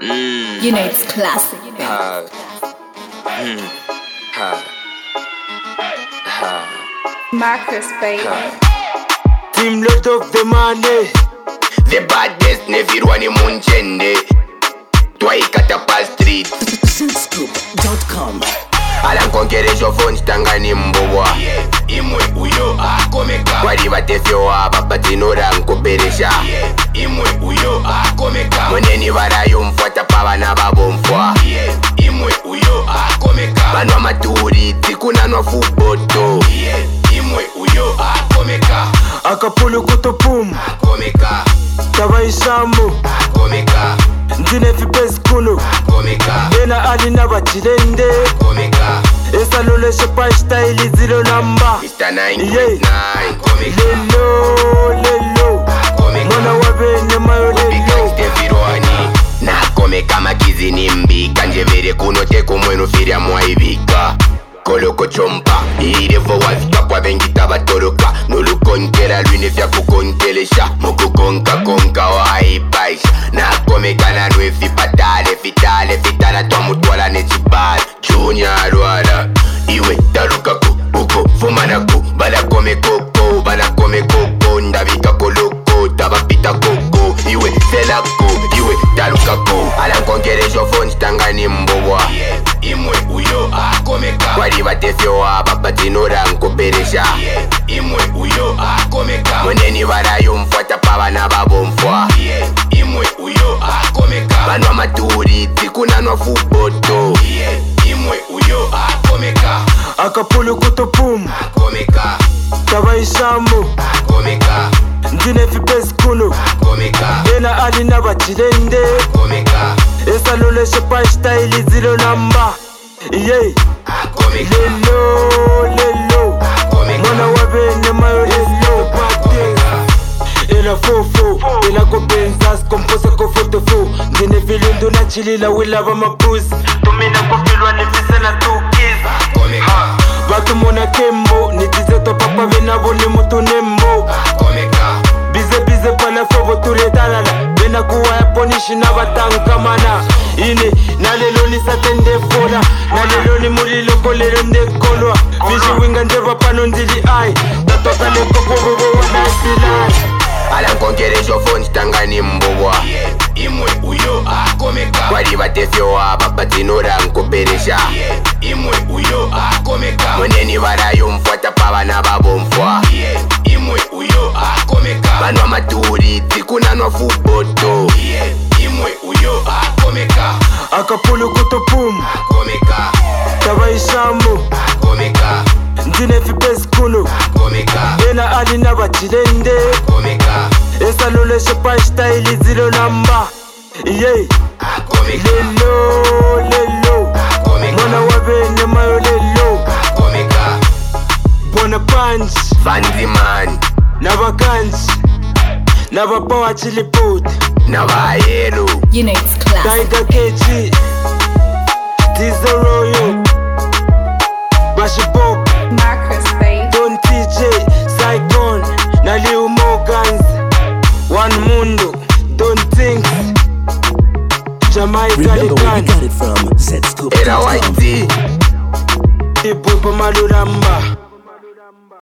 You know it's classic. Marcus, baby. Team lot of the money. The baddest nevirwa ni munchende twaikata pa street Scoop.com. alankonkeresho phone stangani mbobwa imwe uyo akomeka kwali batefyo aba batinora nkoperesha imwe uyo akomeka moneni barayo mfuata pa bana babomfwa imwe uyo akomeka banwa maturi tikunanwa fuboto imwe uyo akomeka Akapulu kutopum akomeka tabaishamu akomeka ndine vipesi kuno akomeka Bena alina bachilende akomeka esaloleshe pa style zero number Mr. 9.9 Yeah. akomeka Lelo Mwana wabene mayo lelo Virwani nakomeka makizi nimbi kanjevere kunote kumwenu firia mwaibika koloko chompa irevo wazika kwa vengita batoroka nolukonkera lwine vya kukonkelesha mukukonka konka waipaisha nakomeka nanwefi patale fitala twamutwala nechibala chunya lwala iwe talukako uko fumanako balakomekoko ndabika koloko tabapita koko iwe selako iwe talukako alankonkeresho phone stangani mbobwa imwe uyo akomeka kwali batefyo aba batinora nkoperesha imwe uyo akomeka moneni barayo mfuata pa bana babomfwa imwe uyo akomeka banwa maturi tikunanwa fuboto imwe uyo akomeka Akapulu kutopum akomeka tabaishamu akomeka ndine vipesi kuno akomeka Bena alina bachilende akomeka esaloleshe pa style zero number Yeah. akomeka Lelo Mwana wabene mayo lelo Ela fofo Ela kopenza Skompose kofotefo Ndine vilindu na chilila wilava mapuzi Tumina kofilwa nifise na tukiza akomeka Batu mona kembo Nitizeto papa venabo ni mutu nembo akomeka Bize pala fobo turetalala Bena kuwa ya ponishi na batankamana Ine nalelo ni satende fola Nalelo ni mulilo kolelo ndekolwa Vishi winga ndeva pano ndili ai Tatoka leko bobo wanasila alankonkeresho phone stangani mbobwa imwe uyo akomeka kwali batefyo aba batinora nkoperesha imwe uyo akomeka moneni barayo mfuata pa bana babomfwa imwe uyo akomeka banwa maturi tikunanwa fuboto imwe uyo akomeka Akapulu kutopum akomeka tabaishamu akomeka ndine vipesi kuno akomeka Bena alina bachilende akomeka esaloleshe pa style zero number Yeah. akomeka Lelo Mwana wabene mayo lelo akomeka Bona punch Vanziman Nabakanji Nabapawa chiliput Nabayero You know it's classic. Tiger Kechi Tizo Royo Bashi Bob Marcus, baby. Don TJ Saigon Naliu Morgans One Mundo Don Things Jamaica Remember where we Likan got it from. Era Scoop.com. whitey Ibu Pamaluramba